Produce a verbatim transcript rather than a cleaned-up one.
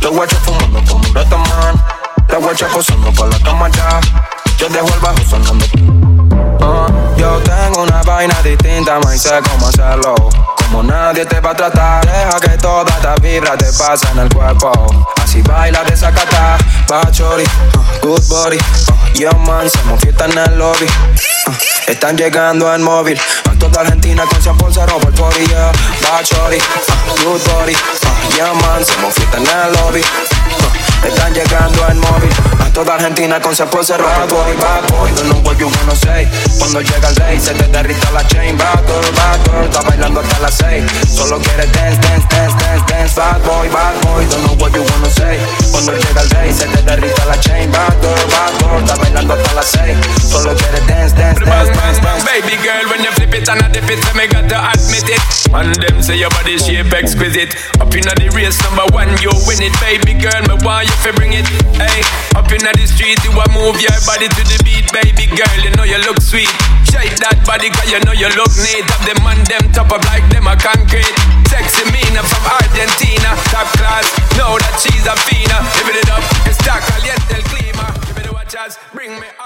Dos guachos fumando como un retamán. La guacha posando pa' la cama ya. Yo dejo el bajo sonando. Uh, yo tengo una vaina distinta, ma, y sé cómo hacerlo. Como nadie te va a tratar. Deja que toda esta vibra te pase en el cuerpo. Así baila desacata. Bad shorty, uh, good body, uh, yeah man, hacemos fiesta en el lobby. uh, Están llegando en móvil. A toda Argentina con cien por cero por forty, yeah. Bad shorty, uh, good body, uh, yeah man, hacemos fiesta en el lobby. uh, Están llegando en móvil. A toda Argentina con cien por cero por forty. Bad boy, don't know what you wanna say. Cuando llega el rey se te derrita la chain. Bad girl, bad girl, está bailando hasta las seis. Solo quiere dance, dance, dance, dance, dance. Bad boy, bad boy, don't know what you wanna say. Cuando llega el rey se te derrita la chain. Bad girl, bad girl, está bailando hasta las seis. Solo quiere dance, dance, dance, dance, dance. Baby girl, when you flip it and I dip it, so me got to admit it. And them say your body shape exquisite. Up inna the race number one, you win it. Baby girl, me want you to bring it. Hey, up inna the street, you a move your body to the beat. Baby girl, you know you look sweet. Shake that body, cause you know you look neat. Have them on them top up like them a concrete. Sexy Mina from Argentina, top class. Know that she's a fina. Give it up, está caliente el clima. Give me the watchers, bring me